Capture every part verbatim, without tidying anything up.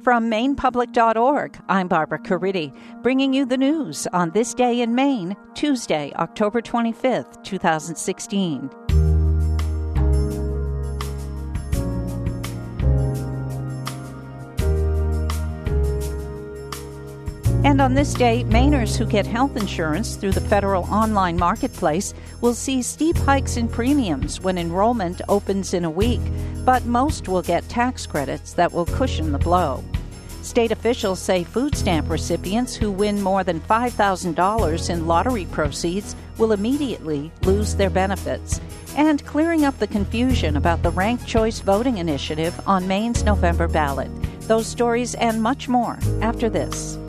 From Maine Public dot org, I'm Barbara Caridi, bringing you the news on this day in Maine, Tuesday, October twenty-fifth, twenty sixteen. And on this day, Mainers who get health insurance through the federal online marketplace will see steep hikes in premiums when enrollment opens in a week, but most will get tax credits that will cushion the blow. State officials say food stamp recipients who win more than five thousand dollars in lottery proceeds will immediately lose their benefits, and clearing up the confusion about the ranked choice voting initiative on Maine's November ballot. Those stories and much more after this.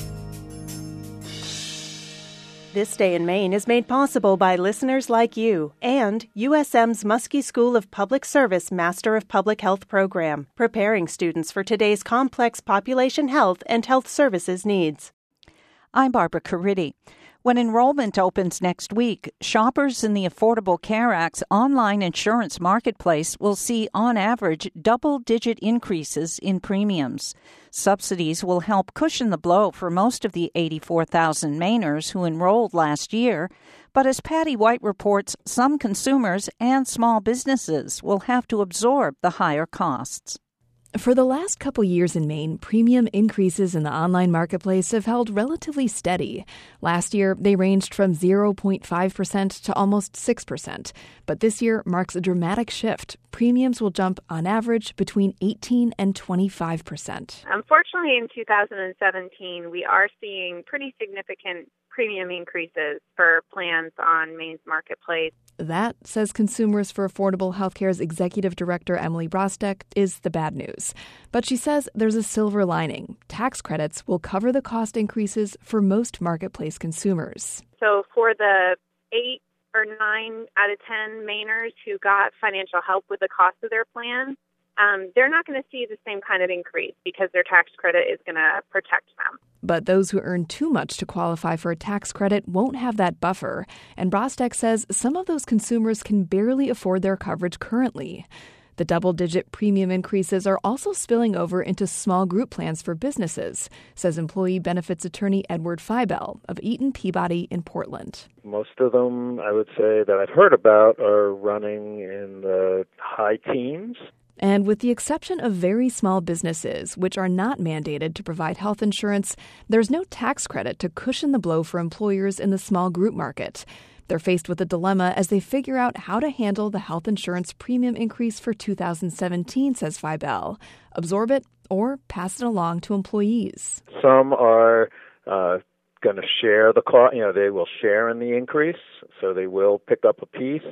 This Day in Maine is made possible by listeners like you and U S M's Muskie School of Public Service Master of Public Health program, preparing students for today's complex population health and health services needs. I'm Barbara Caridi. When enrollment opens next week, shoppers in the Affordable Care Act's online insurance marketplace will see, on average, double-digit increases in premiums. Subsidies will help cushion the blow for most of the eighty-four thousand Mainers who enrolled last year. But as Patty White reports, some consumers and small businesses will have to absorb the higher costs. For the last couple years in Maine, premium increases in the online marketplace have held relatively steady. Last year, they ranged from zero point five percent to almost six percent. But this year marks a dramatic shift. Premiums will jump, on average, between eighteen and twenty-five percent. Unfortunately, in two thousand seventeen, we are seeing pretty significant premium increases for plans on Maine's marketplace. That, says Consumers for Affordable Healthcare's Executive Director Emily Brostek, is the bad news. But she says there's a silver lining. Tax credits will cover the cost increases for most marketplace consumers. So for the eight or nine out of ten Mainers who got financial help with the cost of their plan, um, they're not going to see the same kind of increase because their tax credit is going to protect them. But those who earn too much to qualify for a tax credit won't have that buffer. And Brostek says some of those consumers can barely afford their coverage currently. The double-digit premium increases are also spilling over into small group plans for businesses, says employee benefits attorney Edward Feibel of Eaton Peabody in Portland. Most of them, I would say, that I've heard about are running in the high teens. And with the exception of very small businesses, which are not mandated to provide health insurance, there's no tax credit to cushion the blow for employers in the small group market. They're faced with a dilemma as they figure out how to handle the health insurance premium increase for two thousand seventeen, says Feibel. Absorb it or pass it along to employees. Some are uh, going to share the cost. You know, they will share in the increase, so they will pick up a piece.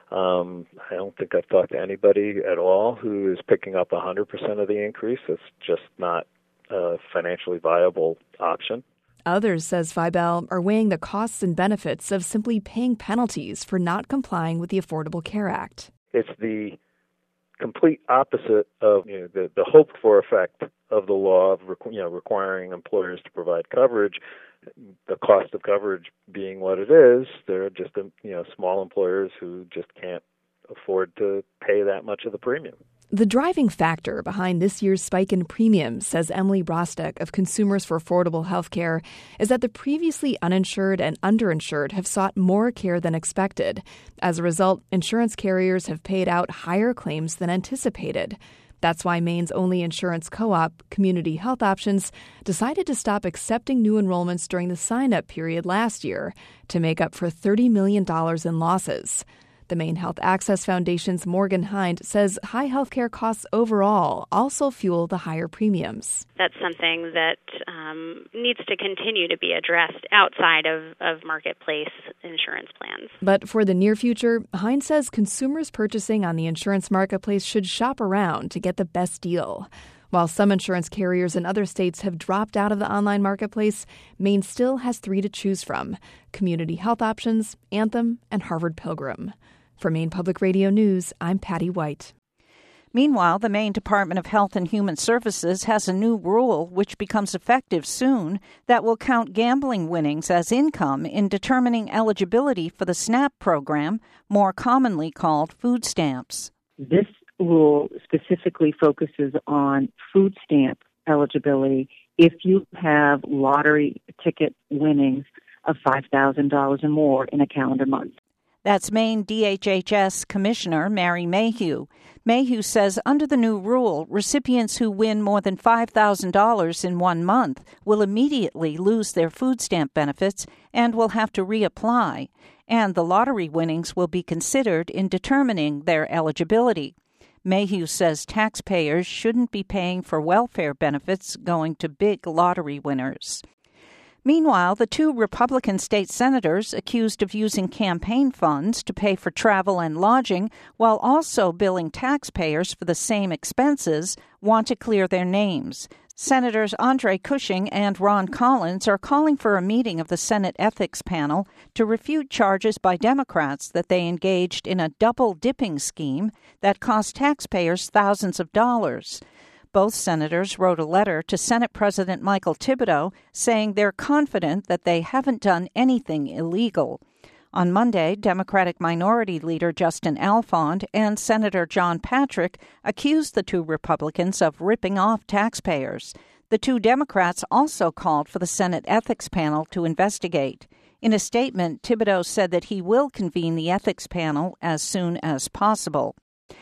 Um, I don't think I've talked to anybody at all who is picking up one hundred percent of the increase. It's just not a financially viable option. Others, says Feibel, are weighing the costs and benefits of simply paying penalties for not complying with the Affordable Care Act. It's the complete opposite of you know, the, the hoped-for effect of the law of you know, requiring employers to provide coverage. The cost of coverage being what it is, there are just you know small employers who just can't afford to pay that much of the premium. The driving factor behind this year's spike in premiums, says Emily Brostek of Consumers for Affordable Healthcare, is that the previously uninsured and underinsured have sought more care than expected. As a result, insurance carriers have paid out higher claims than anticipated. That's why Maine's only insurance co-op, Community Health Options, decided to stop accepting new enrollments during the sign-up period last year to make up for thirty million dollars in losses. The Maine Health Access Foundation's Morgan Hind says high healthcare costs overall also fuel the higher premiums. That's something that um, needs to continue to be addressed outside of, of marketplace insurance plans. But for the near future, Hind says consumers purchasing on the insurance marketplace should shop around to get the best deal. While some insurance carriers in other states have dropped out of the online marketplace, Maine still has three to choose from: Community Health Options, Anthem, and Harvard Pilgrim. For Maine Public Radio News, I'm Patty White. Meanwhile, the Maine Department of Health and Human Services has a new rule which becomes effective soon that will count gambling winnings as income in determining eligibility for the SNAP program, more commonly called food stamps. This rule specifically focuses on food stamp eligibility if you have lottery ticket winnings of five thousand dollars or more in a calendar month. That's Maine D H H S Commissioner Mary Mayhew. Mayhew says under the new rule, recipients who win more than five thousand dollars in one month will immediately lose their food stamp benefits and will have to reapply, and the lottery winnings will be considered in determining their eligibility. Mayhew says taxpayers shouldn't be paying for welfare benefits going to big lottery winners. Meanwhile, the two Republican state senators accused of using campaign funds to pay for travel and lodging while also billing taxpayers for the same expenses want to clear their names. Senators Andre Cushing and Ron Collins are calling for a meeting of the Senate Ethics Panel to refute charges by Democrats that they engaged in a double-dipping scheme that cost taxpayers thousands of dollars. Both senators wrote a letter to Senate President Michael Thibodeau saying they're confident that they haven't done anything illegal. On Monday, Democratic Minority Leader Justin Alfond and Senator John Patrick accused the two Republicans of ripping off taxpayers. The two Democrats also called for the Senate Ethics Panel to investigate. In a statement, Thibodeau said that he will convene the Ethics Panel as soon as possible.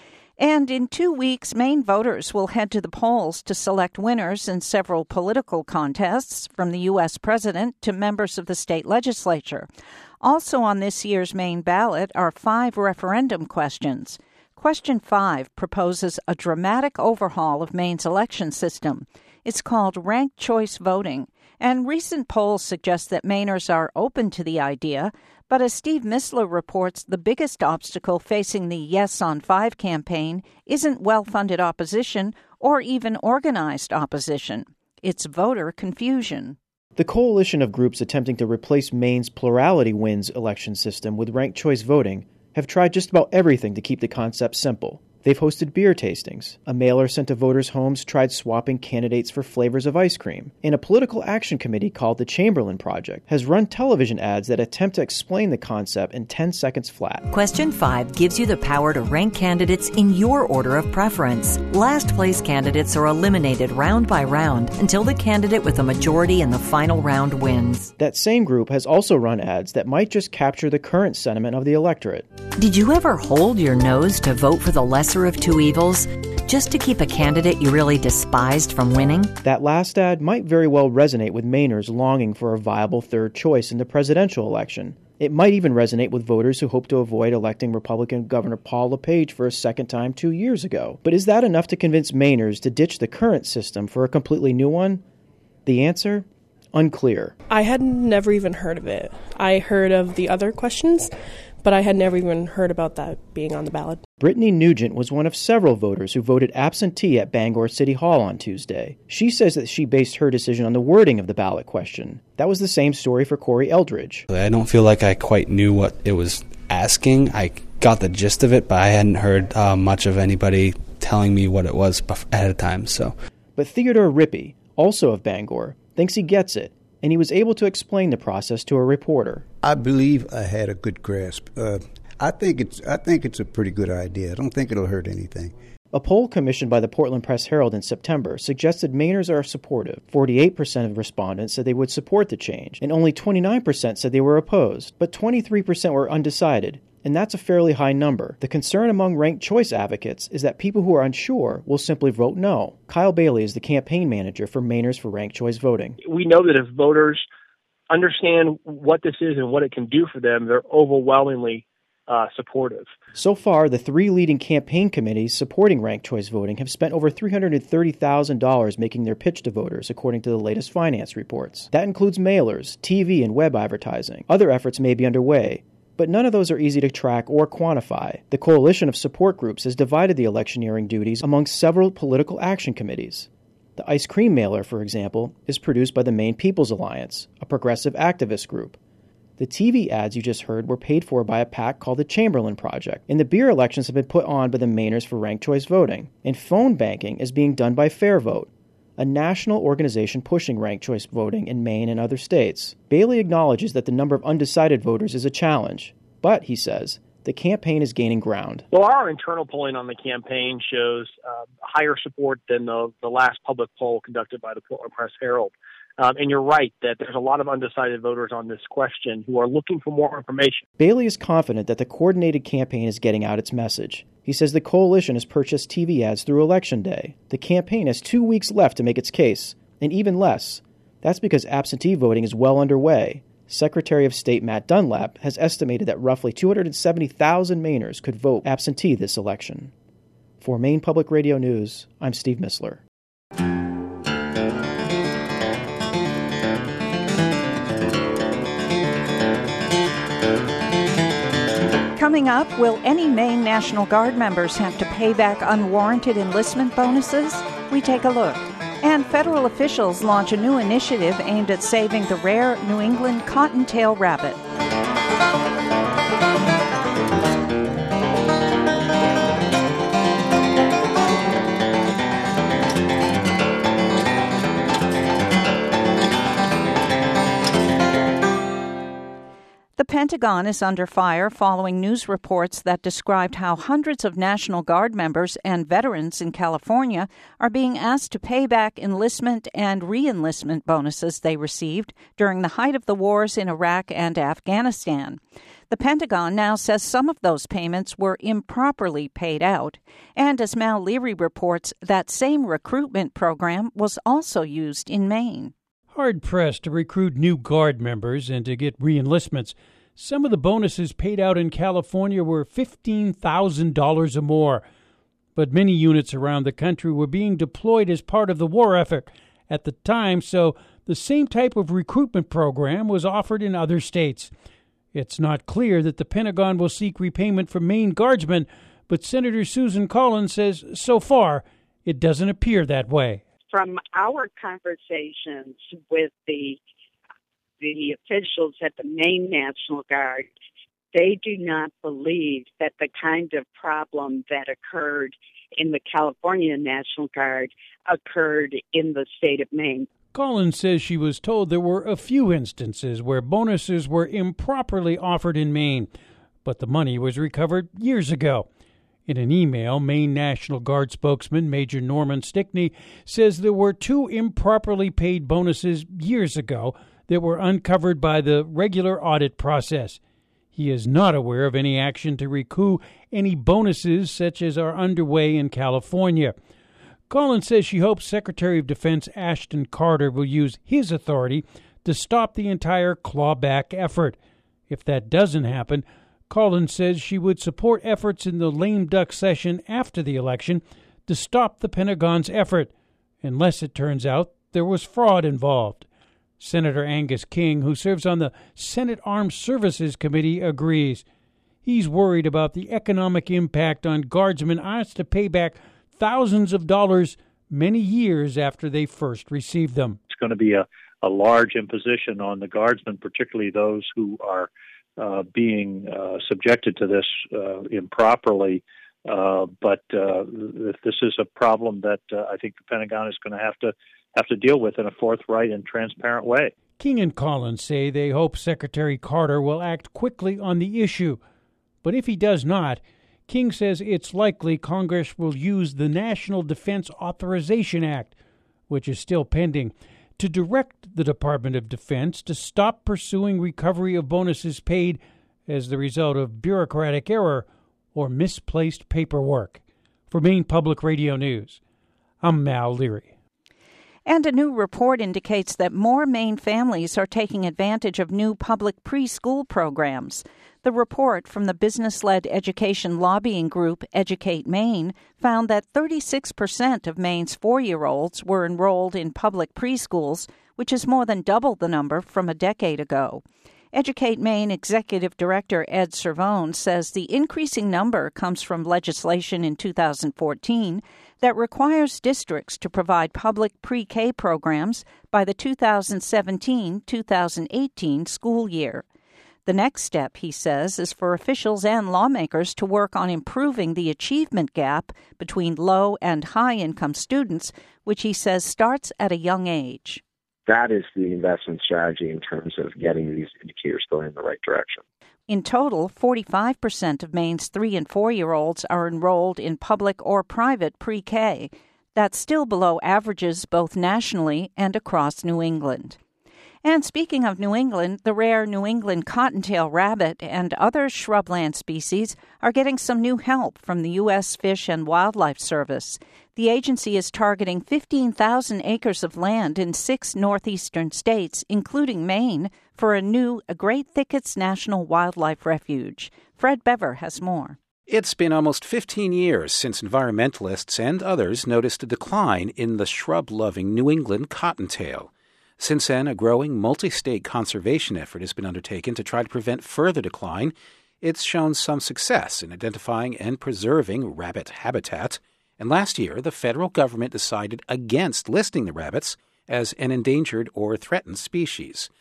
And in two weeks, Maine voters will head to the polls to select winners in several political contests, from the U S president to members of the state legislature. Also on this year's Maine ballot are five referendum questions. Question five proposes a dramatic overhaul of Maine's election system. It's called ranked choice voting, and recent polls suggest that Mainers are open to the idea. But as Steve Missler reports, the biggest obstacle facing the Yes on Five campaign isn't well-funded opposition or even organized opposition. It's voter confusion. The coalition of groups attempting to replace Maine's plurality wins election system with ranked choice voting have tried just about everything to keep the concept simple. They've hosted beer tastings. A mailer sent to voters' homes tried swapping candidates for flavors of ice cream. And a political action committee called the Chamberlain Project has run television ads that attempt to explain the concept in ten seconds flat. Question five gives you the power to rank candidates in your order of preference. Last place candidates are eliminated round by round until the candidate with a majority in the final round wins. That same group has also run ads that might just capture the current sentiment of the electorate. Did you ever hold your nose to vote for the lesser of two evils, just to keep a candidate you really despised from winning? That last ad might very well resonate with Mainers longing for a viable third choice in the presidential election. It might even resonate with voters who hope to avoid electing Republican Governor Paul LePage for a second time two years ago. But is that enough to convince Mainers to ditch the current system for a completely new one? The answer? Unclear. I had never even heard of it. I heard of the other questions, but I had never even heard about that being on the ballot. Brittany Nugent was one of several voters who voted absentee at Bangor City Hall on Tuesday. She says that she based her decision on the wording of the ballot question. That was the same story for Corey Eldridge. I don't feel like I quite knew what it was asking. I got the gist of it, but I hadn't heard uh, much of anybody telling me what it was ahead of time. So, But Theodore Rippey, also of Bangor, thinks he gets it, and he was able to explain the process to a reporter. I believe I had a good grasp. Uh, I think it's I think it's a pretty good idea. I don't think it'll hurt anything. A poll commissioned by the Portland Press-Herald in September suggested Mainers are supportive. forty-eight percent of respondents said they would support the change, and only twenty-nine percent said they were opposed. But twenty-three percent were undecided, and that's a fairly high number. The concern among ranked choice advocates is that people who are unsure will simply vote no. Kyle Bailey is the campaign manager for Mainers for Ranked Choice Voting. We know that if voters understand what this is and what it can do for them, they're overwhelmingly uh, supportive. So far, the three leading campaign committees supporting ranked choice voting have spent over three hundred thirty thousand dollars making their pitch to voters, according to the latest finance reports. That includes mailers, T V, and web advertising. Other efforts may be underway, but none of those are easy to track or quantify. The coalition of support groups has divided the electioneering duties among several political action committees. The ice cream mailer, for example, is produced by the Maine People's Alliance, a progressive activist group. The T V ads you just heard were paid for by a PAC called the Chamberlain Project, and the beer elections have been put on by the Mainers for Ranked Choice Voting. And phone banking is being done by Fair Vote, a national organization pushing ranked choice voting in Maine and other states. Bailey acknowledges that the number of undecided voters is a challenge, but, he says, the campaign is gaining ground. Well, our internal polling on the campaign shows uh, higher support than the, the last public poll conducted by the Portland Press-Herald. Um, and you're right that there's a lot of undecided voters on this question who are looking for more information. Bailey is confident that the coordinated campaign is getting out its message. He says the coalition has purchased T V ads through Election Day. The campaign has two weeks left to make its case, and even less. That's because absentee voting is well underway. Secretary of State Matt Dunlap has estimated that roughly two hundred seventy thousand Mainers could vote absentee this election. For Maine Public Radio News, I'm Steve Missler. Coming up, will any Maine National Guard members have to pay back unwarranted enlistment bonuses? We take a look. And federal officials launch a new initiative aimed at saving the rare New England cottontail rabbit. The Pentagon is under fire following news reports that described how hundreds of National Guard members and veterans in California are being asked to pay back enlistment and re-enlistment bonuses they received during the height of the wars in Iraq and Afghanistan. The Pentagon now says some of those payments were improperly paid out. And as Mal Leary reports, that same recruitment program was also used in Maine. Hard-pressed to recruit new Guard members and to get re-enlistments, some of the bonuses paid out in California were fifteen thousand dollars or more. But many units around the country were being deployed as part of the war effort at the time, so the same type of recruitment program was offered in other states. It's not clear that the Pentagon will seek repayment from Maine Guardsmen, but Senator Susan Collins says so far it doesn't appear that way. From our conversations with the the officials at the Maine National Guard, they do not believe that the kind of problem that occurred in the California National Guard occurred in the state of Maine. Collins says she was told there were a few instances where bonuses were improperly offered in Maine, but the money was recovered years ago. In an email, Maine National Guard spokesman Major Norman Stickney says there were two improperly paid bonuses years ago that were uncovered by the regular audit process. He is not aware of any action to recoup any bonuses such as are underway in California. Collins says she hopes Secretary of Defense Ashton Carter will use his authority to stop the entire clawback effort. If that doesn't happen, Collins says she would support efforts in the lame duck session after the election to stop the Pentagon's effort, unless it turns out there was fraud involved. Senator Angus King, who serves on the Senate Armed Services Committee, agrees. He's worried about the economic impact on guardsmen asked to pay back thousands of dollars many years after they first received them. It's going to be a, a large imposition on the guardsmen, particularly those who are uh, being uh, subjected to this uh, improperly. Uh, but uh, this is a problem that uh, I think the Pentagon is going to have to have to deal with in a forthright and transparent way. King and Collins say they hope Secretary Carter will act quickly on the issue. But if he does not, King says it's likely Congress will use the National Defense Authorization Act, which is still pending, to direct the Department of Defense to stop pursuing recovery of bonuses paid as the result of bureaucratic error or misplaced paperwork. For Maine Public Radio News, I'm Mal Leary. And a new report indicates that more Maine families are taking advantage of new public preschool programs. The report from the business-led education lobbying group Educate Maine found that thirty-six percent of Maine's four-year-olds were enrolled in public preschools, which is more than double the number from a decade ago. Educate Maine Executive Director Ed Cervone says the increasing number comes from legislation in two thousand fourteen that requires districts to provide public pre-K programs by the two thousand seventeen two thousand eighteen school year. The next step, he says, is for officials and lawmakers to work on improving the achievement gap between low and high-income students, which he says starts at a young age. That is the investment strategy in terms of getting these indicators going in the right direction. In total, forty-five percent of Maine's three- and four-year-olds are enrolled in public or private pre-K. That's still below averages both nationally and across New England. And speaking of New England, the rare New England cottontail rabbit and other shrubland species are getting some new help from the U S Fish and Wildlife Service. The agency is targeting fifteen thousand acres of land in six northeastern states, including Maine, for a new Great Thickets National Wildlife Refuge. Fred Bever has more. It's been almost fifteen years since environmentalists and others noticed a decline in the shrub-loving New England cottontail. Since then, a growing multi-state conservation effort has been undertaken to try to prevent further decline. It's shown some success in identifying and preserving rabbit habitat. And last year, the federal government decided against listing the rabbits as an endangered or threatened species.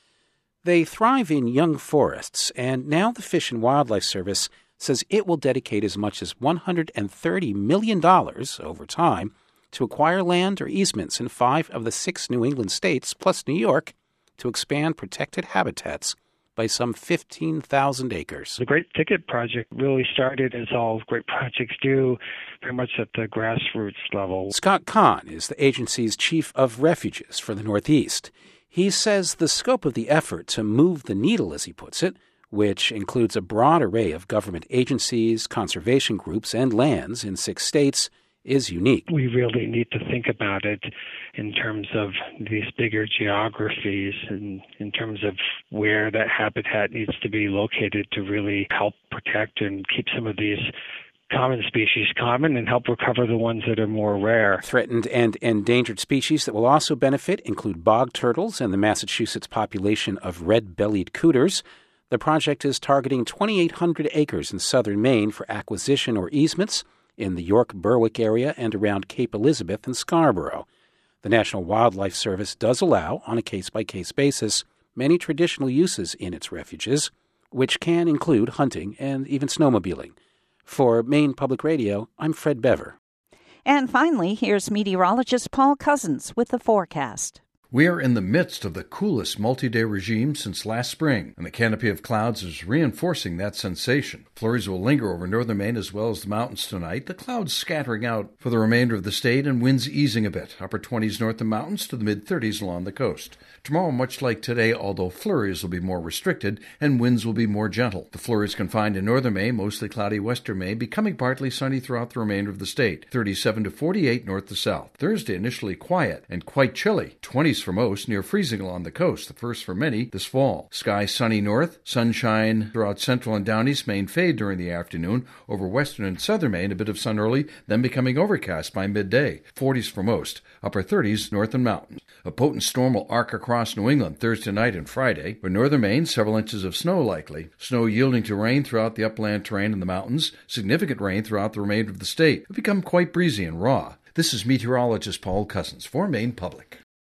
They thrive in young forests, and now the Fish and Wildlife Service says it will dedicate as much as one hundred thirty million dollars over time to acquire land or easements in five of the six New England states, plus New York, to expand protected habitats by some fifteen thousand acres. The Great Thicket Project really started, as all great projects do, very much at the grassroots level. Scott Kahn is the agency's chief of refuges for the Northeast. He says the scope of the effort to move the needle, as he puts it, which includes a broad array of government agencies, conservation groups, and lands in six states, is unique. We really need to think about it in terms of these bigger geographies and in terms of where that habitat needs to be located to really help protect and keep some of these common species common and help recover the ones that are more rare. Threatened and endangered species that will also benefit include bog turtles and the Massachusetts population of red-bellied cooters. The project is targeting twenty-eight hundred acres in southern Maine for acquisition or easements in the York-Berwick area and around Cape Elizabeth and Scarborough. The National Wildlife Service does allow, on a case-by-case basis, many traditional uses in its refuges, which can include hunting and even snowmobiling. For Maine Public Radio, I'm Fred Bever. And finally, here's meteorologist Paul Cousins with the forecast. We are in the midst of the coolest multi-day regime since last spring, and the canopy of clouds is reinforcing that sensation. Flurries will linger over northern Maine as well as the mountains tonight, the clouds scattering out for the remainder of the state and winds easing a bit, upper twenties north of the mountains to the mid-thirties along the coast. Tomorrow, much like today, although flurries will be more restricted and winds will be more gentle. The flurries confined in northern Maine, mostly cloudy western Maine, becoming partly sunny throughout the remainder of the state, thirty-seven to forty-eight north to south. Thursday initially quiet and quite chilly, twenties for most, near freezing along the coast, the first for many this fall. Sky sunny north, sunshine throughout central and down east Maine fade during the afternoon. Over western and southern Maine, a bit of sun early, then becoming overcast by midday. forties for most, upper thirties north and mountains. A potent storm will arc across New England Thursday night and Friday. For northern Maine, several inches of snow likely. Snow yielding to rain throughout the upland terrain in the mountains. Significant rain throughout the remainder of the state. It'll become quite breezy and raw. This is meteorologist Paul Cousins for Maine Public.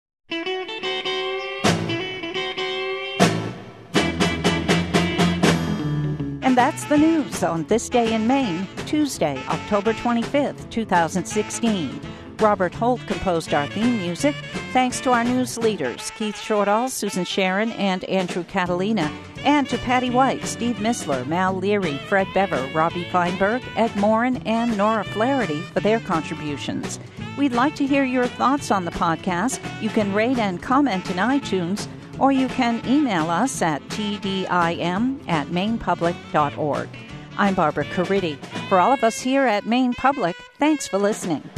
And that's the news on This Day in Maine, Tuesday, October twenty-fifth, twenty sixteen. Robert Holt composed our theme music. Thanks to our news leaders, Keith Shortall, Susan Sharon, and Andrew Catalina, and to Patty White, Steve Missler, Mal Leary, Fred Bever, Robbie Feinberg, Ed Morin, and Nora Flaherty for their contributions. We'd like to hear your thoughts on the podcast. You can rate and comment in iTunes, or you can email us at tdim at mainepublic dot org. I'm Barbara Caridi. For all of us here at Maine Public, thanks for listening.